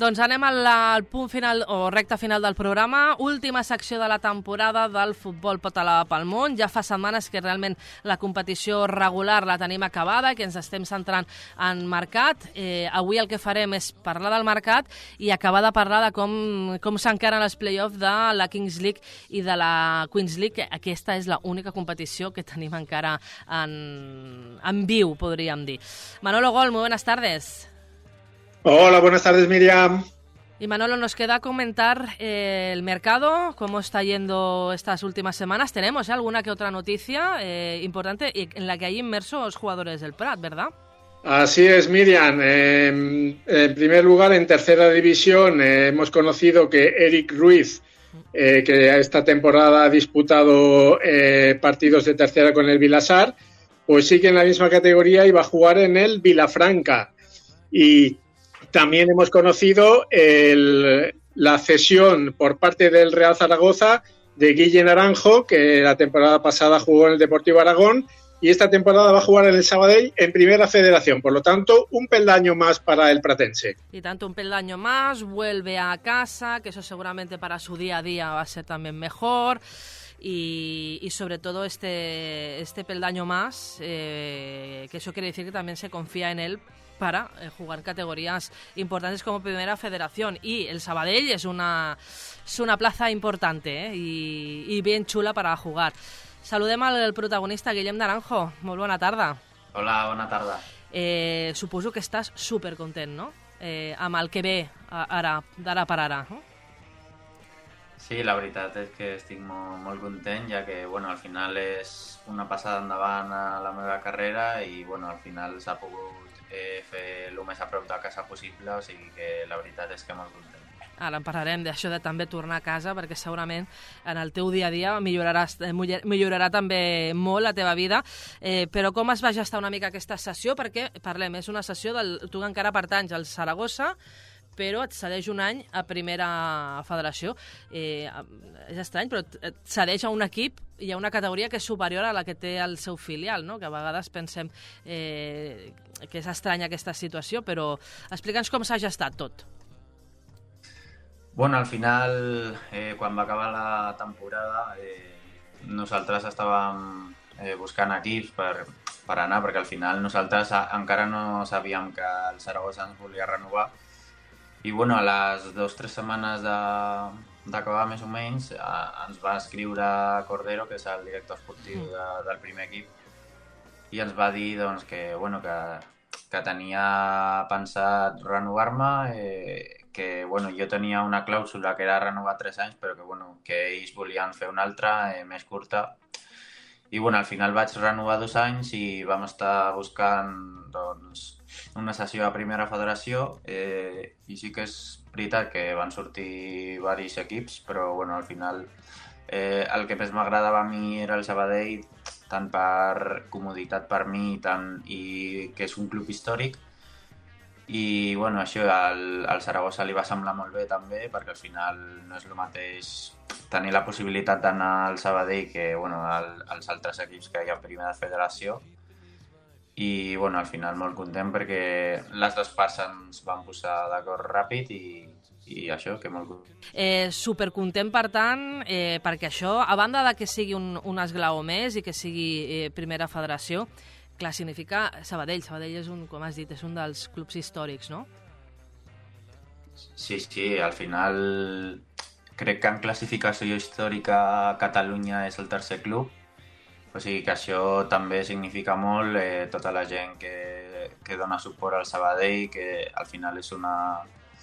Doncs anem al punt final o recta final del programa. Última secció de la temporada del futbol català pel món. Ja fa setmanes que realment la competició regular la tenim acabada, que ens estem centrant en mercat. Avui el que farem és parlar del mercat i acabar de parlar de com s'encaren els play-offs de la Kings League i de la Queens League. Aquesta és l'única competició que tenim encara en viu, podríem dir. Manolo Gol, muy buenas tardes. Hola, buenas tardes, Miriam. Y Manolo, nos queda comentar el mercado, cómo está yendo estas últimas semanas. Tenemos alguna que otra noticia importante en la que hay inmersos jugadores del Prat, ¿verdad? Así es, Miriam. En primer lugar, en tercera división hemos conocido que Eric Ruiz, que esta temporada ha disputado partidos de tercera con el Vilasar, pues sigue en la misma categoría y va a jugar en el Vilafranca. Y también hemos conocido la cesión por parte del Real Zaragoza de Guille Naranjo, que la temporada pasada jugó en el Deportivo Aragón y esta temporada va a jugar en el Sabadell en Primera Federación. Por lo tanto, un peldaño más para el pratense. Y tanto un peldaño más, vuelve a casa, que eso seguramente para su día a día va a ser también mejor. Y sobre todo este peldaño más, que eso quiere decir que también se confía en él para jugar categorías importantes como Primera Federación. Y el Sabadell es una plaza importante y bien chula para jugar. Saludem al protagonista, Guillem Naranjo. Molt bona tarda. Hola, bona tarda. Suposo que estàs supercontent, no? Amb el que ve d'ara per ara, no? Sí, la veritat és que estic molt content, ja que al final és una passada endavant a la meva carrera i al final s'ha pogut fer el més a prop de casa possible, o sigui que la veritat és que molt content. Ara en parlarem d'això de també tornar a casa, perquè segurament en el teu dia a dia millorarà també molt la teva vida. Però com es va gestar una mica aquesta sessió? Perquè parlem, és una sessió tu encara pertanys al Saragossa, però et cedeix un any a Primera Federació. És estrany, però et cedeix a un equip i a una categoria que és superior a la que té el seu filial, no? Que a vegades pensem que és estranya aquesta situació, però explica'ns com s'ha gestat tot. Al final, quan va acabar la temporada, nosaltres estàvem buscant equips per anar, perquè al final nosaltres encara no sabíem que el Saragossa ens volia renovar. I a les 2 o 3 setmanes d'acabar més o menys ens va escriure Cordero, que és el director esportiu del primer equip, i ens va dir que tenia pensat renovar-me, que jo tenia una clàusula que era renovar 3 anys, però que ells volien fer una altra, més curta. I al final vaig renovar 2 anys i vam estar buscant una sessió a Primera Federació, i sí que és veritat que van sortir diversos equips, però al final el que més m'agradava a mi era el Sabadell, tant per comoditat per mi i que és un club històric. I això al Saragossa li va semblar molt bé també, perquè al final no és el mateix tenir la possibilitat d'anar al Sabadell que als altres equips que hi ha a Primera Federació. I al final molt content perquè les dues parts ens van posar d'acord ràpid i això, que molt content. Supercontent, per tant, perquè això, a banda de que sigui un esglaó més i que sigui Primera Federació, clar, significa Sabadell. Sabadell és com has dit, és un dels clubs històrics, no? Sí, al final crec que en classificació històrica Catalunya és el tercer club, o sigui que això també significa molt, tota la gent que dona suport al Sabadell, que al final és una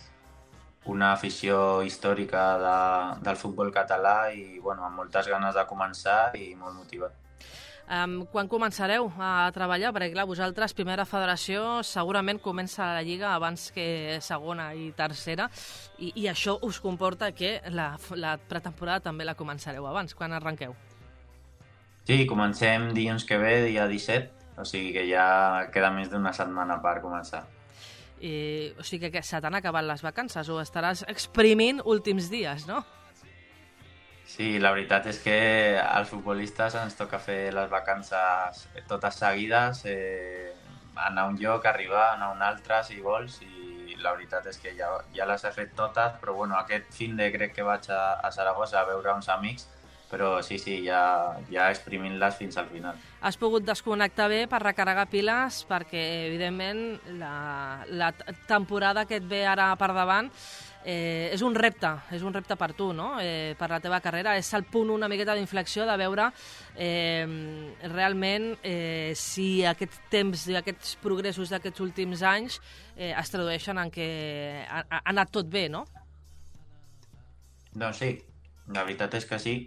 afició històrica del futbol català i amb moltes ganes de començar i molt motivat. Quan començareu a treballar? Perquè clar, vosaltres, Primera Federació, segurament comença la Lliga abans que segona i tercera, i això us comporta que la pretemporada també la començareu abans. Quan arrenqueu? Sí, comencem dilluns que ve, dia 17, o sigui que ja queda més d'una setmana per començar. O sigui que se t'han acabat les vacances o estaràs exprimint últims dies, no? Sí, la veritat és que als futbolistes ens toca fer les vacances totes seguides, anar a un lloc, arribar, anar a un altre, si vols, i la veritat és que ja les he fet totes, però bueno, aquest fin de crec que vaig a Saragossa a veure uns amics, però sí, ja exprimint-les fins al final. Has pogut desconnectar bé per recarregar piles perquè, evidentment, la temporada que et ve ara per davant és un repte per tu, no? Per la teva carrera. És el punt una miqueta d'inflexió de veure realment si aquest temps i aquests progressos d'aquests últims anys es tradueixen en que ha anat tot bé, no? Doncs sí, la veritat és que sí.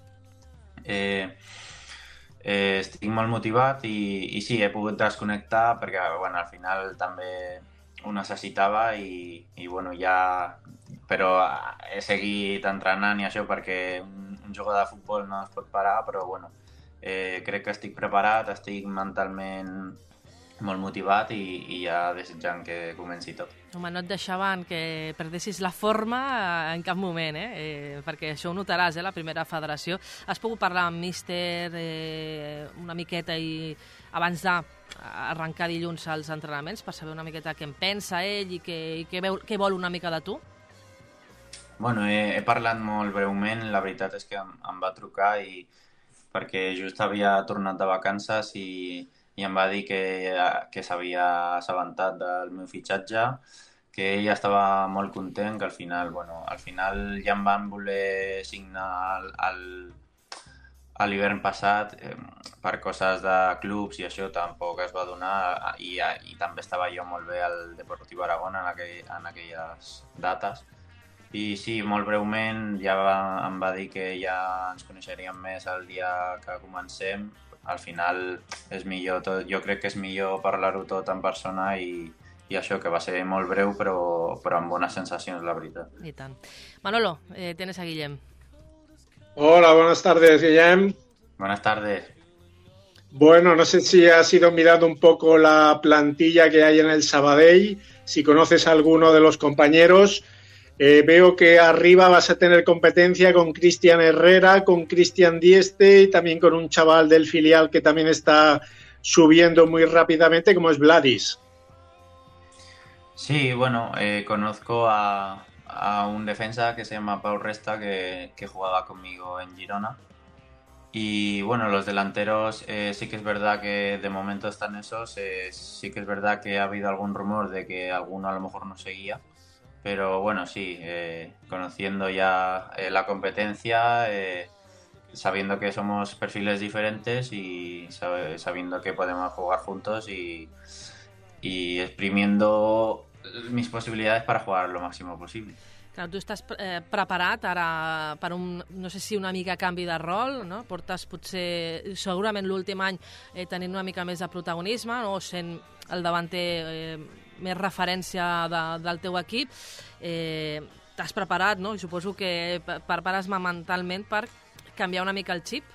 Estic molt motivat i sí, he pogut desconnectar perquè bueno, al final també ho necessitava i bueno, però he seguit entrenant i això perquè un jugador de futbol no es pot parar, però bueno, crec que estic preparat, estic mentalment molt motivat i ja desitjant que comenci tot. Home, no et deixaven que perdessis la forma en cap moment, perquè això ho notaràs, la primera federació. Has pogut parlar amb míster una miqueta abans d'arrencar dilluns als entrenaments per saber una miqueta què en pensa ell i què vol una mica de tu? Bueno, he parlat molt breument, la veritat és que em va trucar perquè just havia tornat de vacances i em va dir que s'havia assabentat del meu fitxatge, que ell estava molt content, que al final ja em van voler signar a l'hivern passat per coses de clubs i això tampoc es va donar i també estava jo molt bé al Deportiu Aragón en aquelles dates. I sí, molt breument ja em va dir que ja ens coneixeríem més el dia que comencem. Al final és millor tot, jo crec que és millor parlar-ho tot en persona i això, que va ser molt breu però amb bones sensacions, la veritat. I tant. Manolo, tienes a Guillem. Hola, buenas tardes, Guillem. Buenas tardes. Bueno, no sé si has ido mirando un poco la plantilla que hay en el Sabadell, si conoces a alguno de los compañeros. Veo que arriba vas a tener competencia con Cristian Herrera, con Cristian Dieste y también con un chaval del filial que también está subiendo muy rápidamente, como es Vladis. Sí, bueno, conozco a un defensa que se llama Pau Resta, que jugaba conmigo en Girona. Y bueno, los delanteros sí que es verdad que de momento están esos. Sí que es verdad que ha habido algún rumor de que alguno a lo mejor no seguía. Pero bueno, sí, conociendo ya la competencia, sabiendo que somos perfiles diferentes y sabiendo que podemos jugar juntos y exprimiendo mis posibilidades para jugar lo máximo posible. Clar, tu estàs preparat ara per no sé si una mica canvi de rol, no? Portes potser, segurament l'últim any tenint una mica més de protagonisme, no? Sent el davanter més referència del teu equip. T'has preparat, no? I suposo que prepares mentalment per canviar una mica el xip?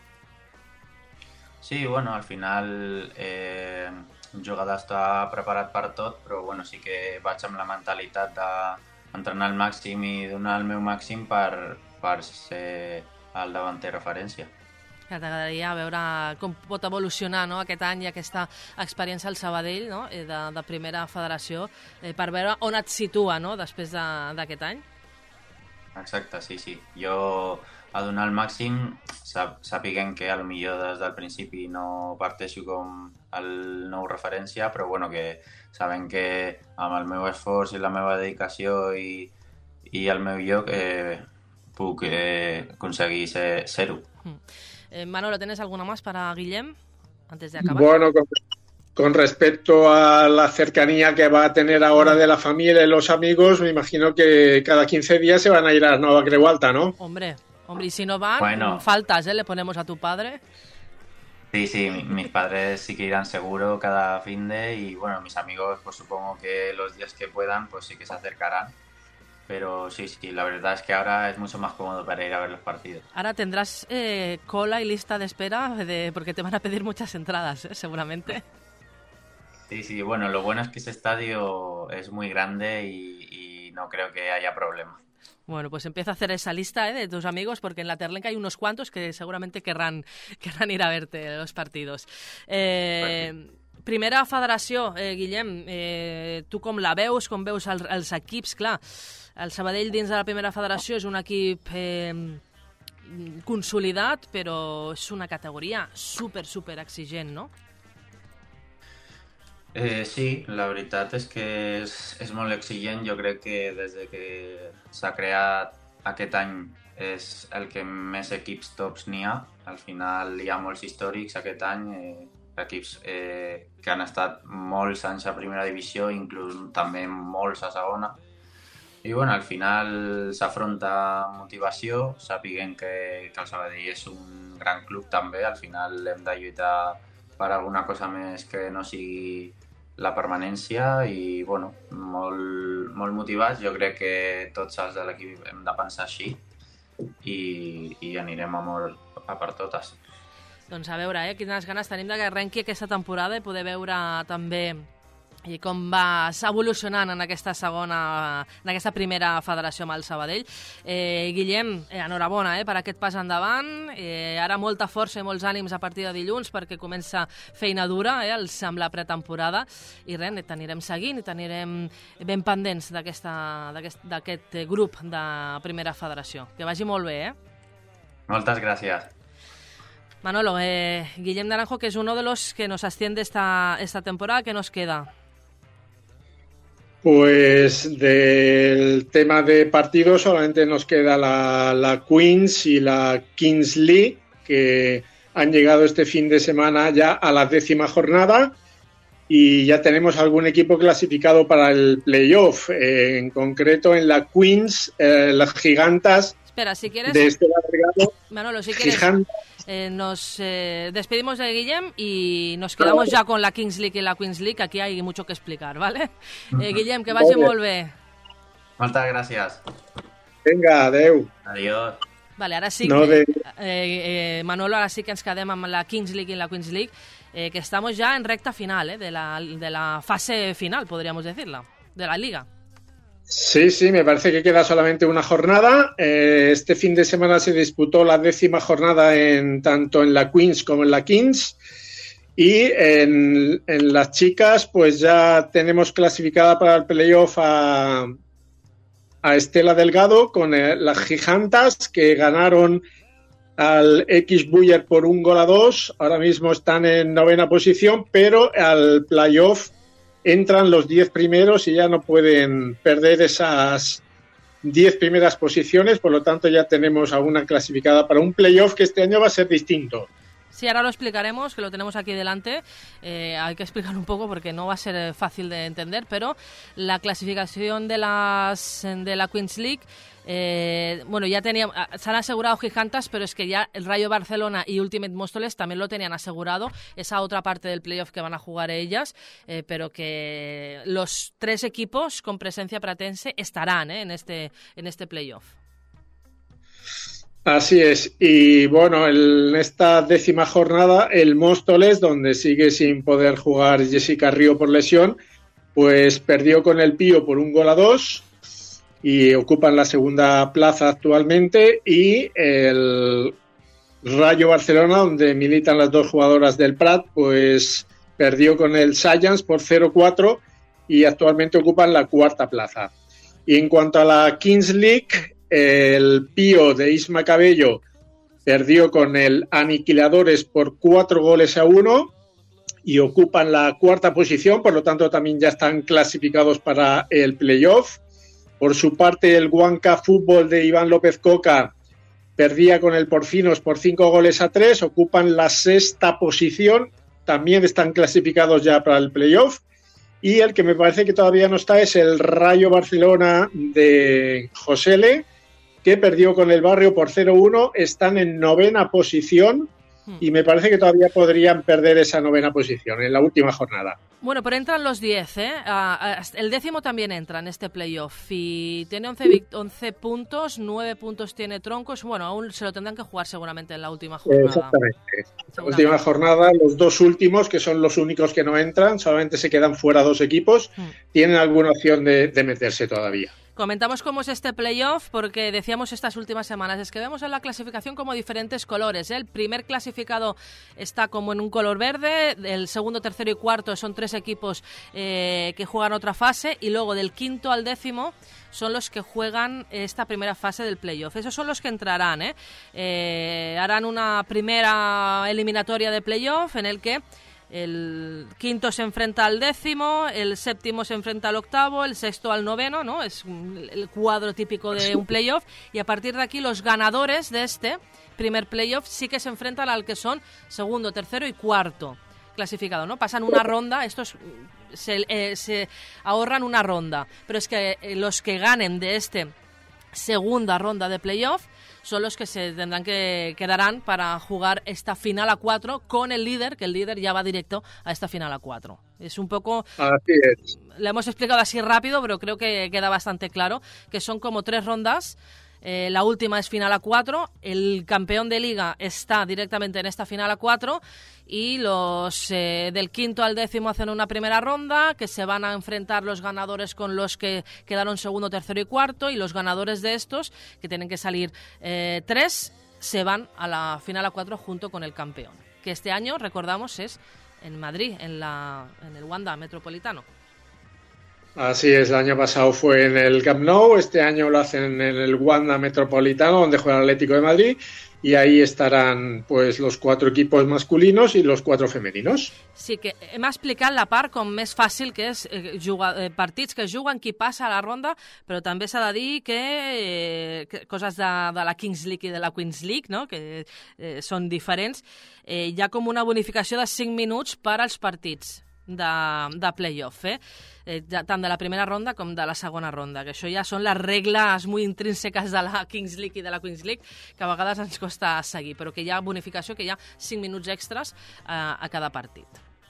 Sí, bueno, al final un jugador està preparat per tot, però bueno, sí que vaig amb la mentalitat d'entrenar al màxim i donar el meu màxim per ser el davanter referència. Que t'agradaria veure com pot evolucionar, no, aquest any i aquesta experiència al Sabadell, no, de primera federació, per veure on et situa, no, després d'aquest any? Exacte, sí. Jo a donar el màxim, sapiguem que potser des del principi no parteixo com el nou referència, però bueno, que sabem que amb el meu esforç i la meva dedicació i el meu lloc puc aconseguir ser-ho. Manolo, ¿tienes alguna más para Guillem antes de acabar? Bueno, con respecto a la cercanía que va a tener ahora de la familia y los amigos, me imagino que cada 15 días se van a ir a Nova Creu Alta, ¿no? Hombre, y si no van, bueno, faltas, le ponemos a tu padre. Sí, mis padres sí que irán seguro cada fin de y bueno, mis amigos pues supongo que los días que puedan pues sí que se acercarán. Pero sí, la verdad es que ahora es mucho más cómodo para ir a ver los partidos. Ahora tendrás cola y lista de espera porque te van a pedir muchas entradas, seguramente. Sí, bueno, lo bueno es que ese estadio es muy grande y no creo que haya problema. Bueno, pues empieza a hacer esa lista de tus amigos porque en la Terlenca hay unos cuantos que seguramente querrán ir a verte los partidos. Primera federació, Guillem, tu com la veus, com veus els equips? Clar, el Sabadell dins de la primera federació és un equip consolidat, però és una categoria super exigent, no? Sí, la veritat és que és molt exigent. Jo crec que des que s'ha creat aquest any és el que més equips tops n'hi ha. Al final hi ha molts històrics aquest any, equips que han estat molts anys a primera divisió, inclús també molts a segona. I bueno, al final s'afronta motivació, sapiguent que el Sabadell és un gran club també. Al final hem de lluitar per alguna cosa més que no sigui la permanència i bueno, molt motivats. Jo crec que tots els de l'equip hem de pensar així i anirem a per totes. Doncs a veure, quines ganes tenim de que arrenqui aquesta temporada i poder veure també com va evolucionant en aquesta primera federació amb el Sabadell. Guillem, enhorabona per aquest pas endavant. Ara molta força i molts ànims a partir de dilluns perquè comença feina dura amb la pretemporada i res, t'anirem seguint i t'anirem ben pendents d'aquest grup de primera federació. Que vagi molt bé, Moltes gràcies. Manolo, Guillem Naranjo, que es uno de los que nos asciende esta temporada, ¿qué nos queda? Pues del tema de partidos solamente nos queda la Queens y la Kings League, que han llegado este fin de semana ya a la 10ª jornada y ya tenemos algún equipo clasificado para el playoff. En concreto en la Queens, las Gigantas. Espera, si quieres, de este Delgado, Manolo, si quieres, nos despedimos de Guillem y nos quedamos ya con la Kings League y la Queens League. Aquí hay mucho que explicar, ¿vale? Guillem, que vagi molt bé. Moltes gràcies. Venga, adeu. Adiós. Vale, ara sí, Manolo, ara sí que ens quedem amb la Kings League i la Queens League, que estamos ya en recta final, de la fase final, podríamos decirla, de la liga. Sí, me parece que queda solamente una jornada. Este fin de semana se disputó la 10ª jornada tanto en la Queens como en la Kings. Y en las chicas, pues ya tenemos clasificada para el playoff a Estela Delgado con las Gigantas, que ganaron al X Buller por 1-2. Ahora mismo están en 9ª posición, pero al playoff entran los 10 primeros y ya no pueden perder esas 10 primeras posiciones, por lo tanto ya tenemos a una clasificada para un playoff que este año va a ser distinto. Sí, ahora lo explicaremos, que lo tenemos aquí delante. Hay que explicar un poco porque no va a ser fácil de entender, pero la clasificación de la Queens League, bueno, ya se han asegurado Gigantas, pero es que ya el Rayo Barcelona y Ultimate Móstoles también lo tenían asegurado, esa otra parte del playoff que van a jugar ellas, pero que los 3 equipos con presencia pratense estarán en este playoff. Así es, y bueno, en esta 10ª jornada el Móstoles, donde sigue sin poder jugar Jessica Río por lesión, pues perdió con el Pío por 1-2 y ocupan la 2ª plaza actualmente, y el Rayo Barcelona, donde militan las 2 jugadoras del Prat, pues perdió con el Science por 0-4 y actualmente ocupan la 4ª plaza. Y en cuanto a la Kings League, el Pío de Isma Cabello perdió con el Aniquiladores por 4-1 y ocupan la 4ª posición, por lo tanto también ya están clasificados para el playoff. Por su parte, el Huanca Fútbol de Iván López Coca perdía con el Porcinos por 5-3, ocupan la 6ª posición, también están clasificados ya para el playoff. Y el que me parece que todavía no está es el Rayo Barcelona de Josele, que perdió con el Barrio por 0-1, están en 9ª posición y me parece que todavía podrían perder esa 9ª posición en la última jornada. Bueno, pero entran los 10, el 10º también entra en este playoff y tiene 11 puntos, 9 puntos tiene Troncos. Bueno, aún se lo tendrán que jugar seguramente en la última jornada. Exactamente. La última jornada, los 2 últimos, que son los únicos que no entran, solamente se quedan fuera 2 equipos, tienen alguna opción de meterse todavía. Comentamos cómo es este playoff porque decíamos estas últimas semanas, es que vemos en la clasificación como diferentes colores, ¿eh? El primer clasificado está como en un color verde, el segundo, tercero y cuarto son 3 equipos que juegan otra fase, y luego del quinto al décimo son los que juegan esta primera fase del playoff. Esos son los que entrarán, harán una primera eliminatoria de playoff en el que el quinto se enfrenta al décimo, el séptimo se enfrenta al octavo, el sexto al noveno, ¿no? Es el cuadro típico de un playoff, y a partir de aquí los ganadores de este primer playoff sí que se enfrentan al que son segundo, tercero y cuarto clasificado, ¿no? Pasan una ronda, estos se ahorran una ronda, pero es que los que ganen de este segunda ronda de playoff son los que se tendrán que quedarán para jugar esta final a 4 con el líder, que el líder ya va directo a esta final a 4. Es un poco... Así es. Le hemos explicado así rápido, pero creo que queda bastante claro, que son como 3 rondas. La última es final a 4, el campeón de liga está directamente en esta final a 4 y los del quinto al décimo hacen una primera ronda que se van a enfrentar los ganadores con los que quedaron segundo, tercero y cuarto, y los ganadores de estos, que tienen que salir 3, se van a la final a 4 junto con el campeón, que este año, recordamos, es en Madrid, en el Wanda Metropolitano. Así es, el año pasado fue en el Camp Nou, este año lo hacen en el Wanda Metropolitano, donde juega el Atlético de Madrid, y ahí estarán pues los 4 equipos masculinos i los 4 femeninos. Sí, que hem explicat la part com més fàcil que és partits que juguen qui passa a la ronda, però també s'ha de dir que coses de la Kings League i de la Queens League, no? Que són diferents, hi ha com una bonificació de 5 minuts per als partits de playoff, tant de la primera ronda com de la segona ronda, que això ja són les regles molt intrínseques de la Kings League i de la Queens League, que a vegades ens costa seguir, però que hi ha bonificació, que hi ha 5 minuts extras a cada partit.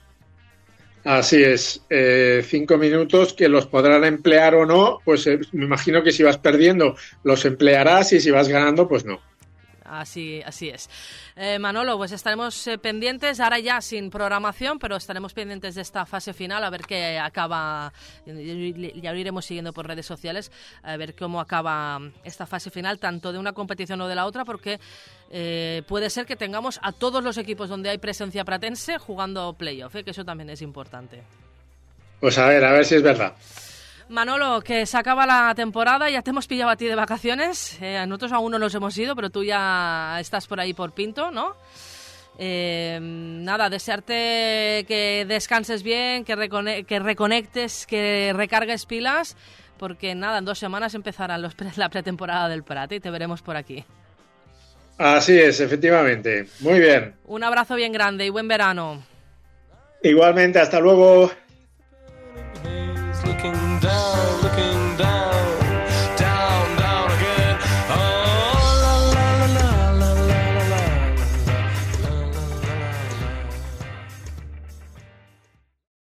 Así es, 5 minutos que los podrán emplear o no, pues me imagino que si vas perdiendo los emplearás y si vas ganando, pues no. Así es. Manolo, pues estaremos pendientes, ahora ya sin programación, pero estaremos pendientes de esta fase final, a ver qué acaba, ya lo iremos siguiendo por redes sociales, a ver cómo acaba esta fase final, tanto de una competición o de la otra, porque puede ser que tengamos a todos los equipos donde hay presencia pratense jugando playoff, que eso también es importante. Pues a ver si es verdad. Manolo, que se acaba la temporada, ya te hemos pillado a ti de vacaciones, nosotros aún no nos hemos ido, pero tú ya estás por ahí por Pinto, ¿no? Nada, desearte que descanses bien, que reconectes, que recargues pilas, porque nada, en 2 semanas empezará la pretemporada del Prat y te veremos por aquí. Así es, efectivamente. Muy bien. Un abrazo bien grande y buen verano. Igualmente, hasta luego.